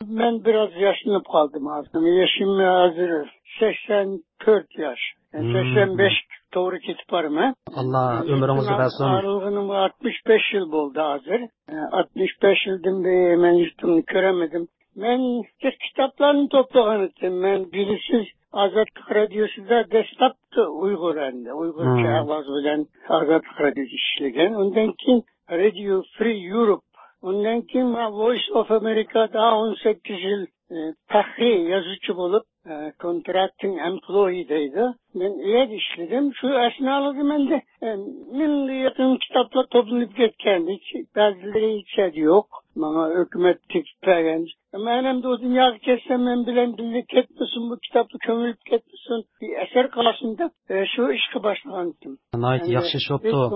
ben biraz yaşlanıp kaldım aslında. Yaşım hazır 84 yaş. 85 doğru ketip varım ha. Allah ömrünüzü versin. Aralığının 65 yıl oldu hazır. 65 yıldan beri ben üstümü göremedim. Ben kitaplarını toplagan ettim. Ben bilisiz Azadlık Radyosu'da destaptı Uygur elinde. Uygurca avaz bilen Azadlık Radyosu işlegen. Ondan keyin Radio Free Europe. Ondan keyin Voice of America'da 18 yıl fahri yazıcı bulup contracting employee'deydi. Ben iyi işledim. Şu esnalığı ben de yakın kitaplar toplanıp ketken. Bazıları hiç yok. Bana hükümet tekitleyen. Benim de o dünya kessem ben bilen dilli ketmesin bu kitapı kömürüp ketmesin. Bir eser karşısında şu işe başlandım. Nayt yaxşı şoptu.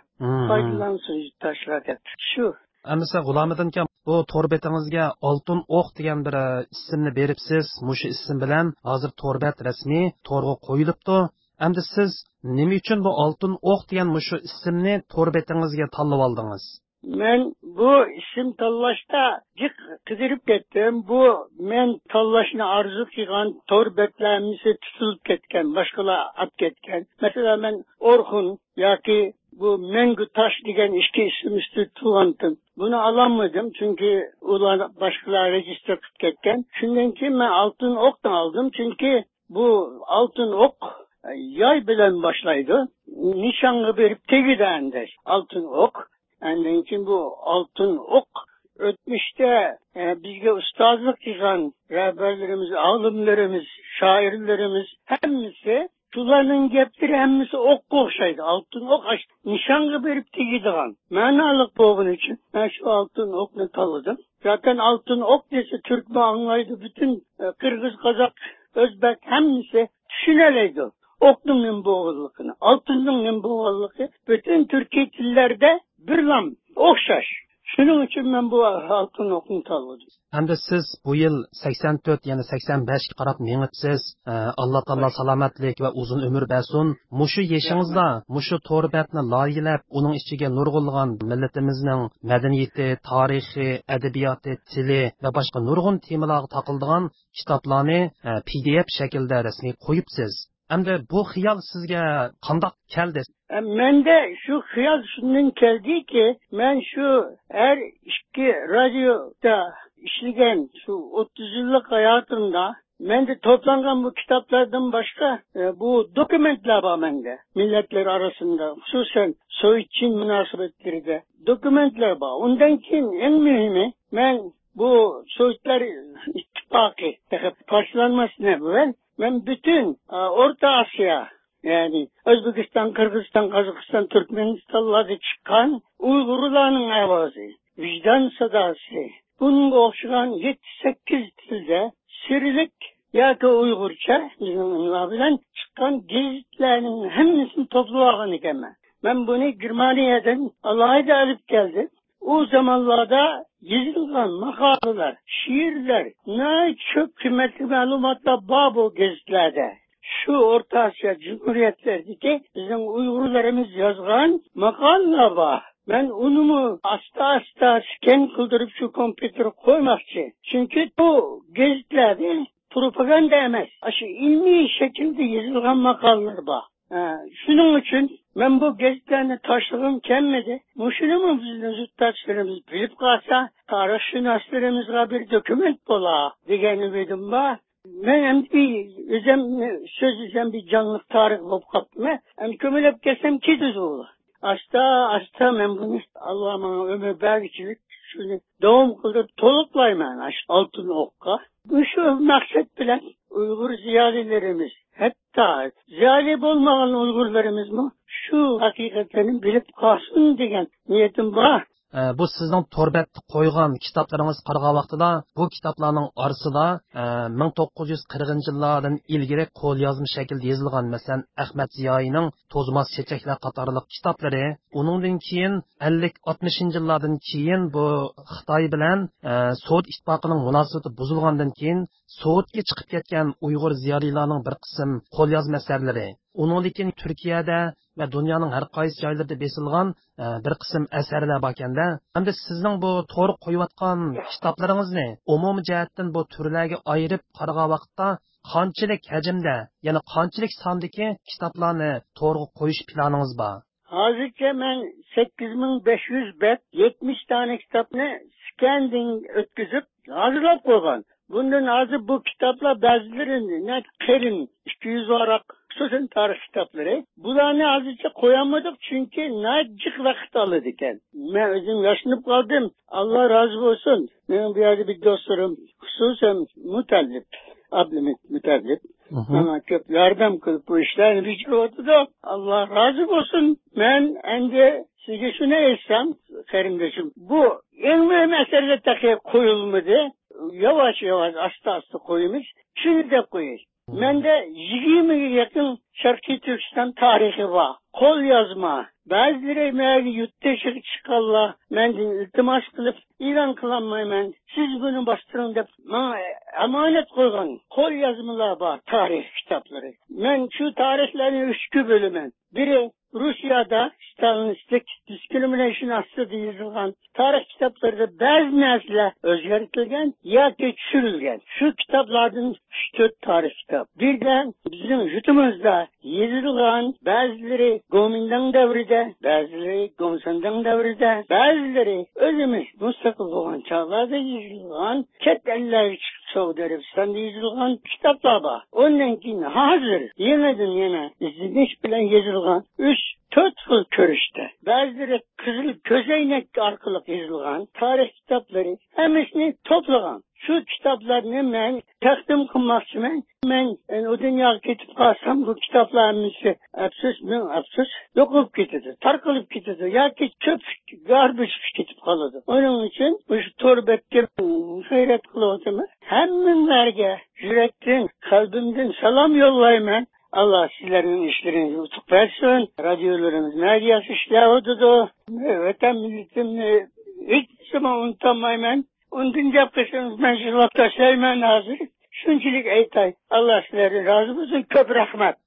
Faydalansın taşlarken. Şu. Mesela Gulamiddin aka bu tor betingizga Oltin o'q degan bir ismni beribsiz. Mushu ism bilan hozir torbet rasmiy to'rga qo'yilibdi. Endi siz nima uchun bu Oltin o'q degan mushu ismni tor betingizga tanlab oldingiz? Men bu isim tanlashda jiq qidirib ketdim. Bu men tanlashni arzu qilgan tor betlarimizni tutilib ketgan, boshqalar olib ketgan. Masalan, men Orxun yoki bu Mengu Taş degan ikki ism üstü tulandım. Bunu alamadım çünkü ular başkalar register qilib ketgan. Shundan keyin men Oltin o'qdan aldım çünkü bu Oltin o'q yay bilan boshlaydi. Nishonga berib tegidi endi Oltin o'q. Ondan keyin bu Oltin o'q o'tmishda bizga ustozlik qilgan rahbarlarimiz, olimlarimiz, shoirlarimiz hammasi Tulanın gepleri hemmisi okka okşaydı. Altın ok nişanlı berip tegidigan. Manalık bu bunun için. Ben şu altın okla tanıdım. Zaten altın ok dese Türkmen anlaydı. Bütün Kırgız, Kazak, Özbek hemmisi düşüneleydi. Oknun boğulluğunu, altının boğulluğu bütün Türkiye dillerde bir lam okşaş. Şunun için ben bu altın okunu tanıdım. Endi siz bu yıl 84 yani 85 qarab mengipsiz. Allah Taala salomatlik va uzun ömür bersin. Mushu yeshingizda mushu to'rbatni loyilab, uning ichiga nurg'unlagan millatimizning madaniyati, tarixi, adabiyoti, tili va boshqa nurg'un temalarga taqildigan kitoblarni PDF shaklda rasmiy qo'yibsiz. Endi bu xiyol sizga qandoq keldi? Mende şu xiyal şundan geldi ki ben şu her iki radyoda işleyen şu 30 yıllık hayatımda ben de toplangan bu kitaplardan başka bu dokumentler var bende. Milletler arasında hususen Sovyet-Çin münasebetleri de dokumentler var. Ondan keyin en mühimi ben bu Sovyetler İttifakı karşılanmasına evvel ben bütün Orta Asya yani Özbekistan, Kırgızistan, Kazakistan, Türkmenistan'larda çıkan Uygurların avazı, vicdan sadası. Bunun okşayan 7-8 dilde Sirilik ya da Uygurca bilen çıkan gazetelerin hepsini toplayan iken ben bunu Germaniye'den Allah'a alıp geldim. O zamanlarda yazılan makaleler, şiirler, ne çok kıymetli malumatlar var bu gazetelerde. Şu Orta Asya Cumhuriyetlerdeki bizim Uygurlarımız yazgan makaleler var. Ben onu hasta scan kıldırıp şu kompütere koymakçı. Çünkü bu gazetelerde propaganda emez. İlmi şekilde yazılan makaleler var. Şunun için ben bu gazetelerini taşıdığım gelmedi. Şunu mu bizim züttaşlarımız bilip kalsa tarihşünaslarımızla bir doküment bola diyen ümidim var. Ben hem bir canlılık tarih olup kaptım. Hem kömülüp gelsem ki düz olur. Hasta ben bunu Allah'ıma ömür belkilik şunu doğum kılıp toluklayım ben altın okka. Bu şu maksat bilen Uygur ziyalilerimiz hatta ziyalip olmayan Uygurlarımız mı şu hakikatlerini bilip kalsın diyen niyetim var. Bu sizning to'rbatda qo'ygan kitoblaringiz qaragan vaqtida bu kitoblarning orasida 1940 yillardan ilgari qo'l yozma shaklda yozilgan masalan Ahmad Ziyoyning To'zmas chechaklar qatorliq kitoblari, uningdan keyin 50-60 yillardan keyin bu Xitoy bilan Sovet ittifoqining munosabati buzilgandan keyin Sovetga chiqib ketgan Uyg'ur ziyolilarning bir qism qo'l yozma asarlari, uningdagi Turkiyada va dunyoning har qaysi joylarida besilgan bir qism asarlar bor ekanda, hamda sizning bu to'g'ri qo'yayotgan kitoblaringizni umumiy jihatdan bu turlarga ayirib qaragan vaqtda qanchalik hajmda, ya'ni qanchalik sondagi kitoblarni to'g'ri qo'yish planingiz bor? Hozircha men 8500 bet 70 tane kitapni scanning o'tkazib hazırlab qo'ygan. Bundan hozir bu kitaplar ba'zilari qirin 200 varaq xususan tarix kitapları. Bularni hozircha qo'yamadik çünkü najjiq vaqt oladi ekan. Men o'zim yashinib qoldim. Allah razı olsun. Mening bu yerda bir do'stlarim xususan Mutallib, Abdulhamid Mutallib bana ko'p yordam qilib bu ishlarni bajarayotdi. Allah razı olsun. Men endi sizga shuni aytsam, qarindoshim, bu eng muhim asarga taqib qo'yilmadi. Yavaş yavaş asta koymuş. Şunu da koyuyor. Mende 20'ye yakın Şarkı Türkistan tarihi var. Kol yazma. Bazıları meğer yurtta çıkarlar. Mendin iltimas kılıp ilan kılanmayım. Siz bunu bastırın da emanet koygan. Kol yazmalar var. Tarih kitapları. Ben şu tarihlerin 3 bölümün. Biri Rusya'da Stalinistik diskriminasyon aslı yazılgan tarih kitapları bazı nesle özgürtülgen ya da çürülgen. Şu kitaplardan 3-4 tarih kitap. Birden bizim yutumuzda yazılgan bazıları Gomindan devrinde, bazıları Gomsandan devrinde, bazıları özümüz müstakil olan çağlarda yazılgan ket eller Suudi Arabistan'da yazılgan kitaplar var. Ondan hazır yine izleniş bilen yazılgan 3-4 yıl körüşte. Bazıları kızıl közeynek arkalık yazılgan tarih kitapları hepsini toplagan. Şu kitaplarını ben takdim kılmak için ben o dünyaya gidip kalsam bu kitaplarımızı hepsiz yok olup gidiyordu. Tarkılıp gidiyordu. Ya ki çöp garbage gidip kalıyordu. Onun için bu torbette gayret kılıyordum. Hemenlerge yürekten, kalbimden selam yollayayım ben. Allah sizlerin işlerinizi utuk versin. Radyolarımız medyası işliyordu. Vatan milletimini hiç zaman unutamayım ben. Ondan yapışınız ben şılapta sevmen hazır. Şunçilik eytay. Allah sizleri razı olsun. Köp rahmet.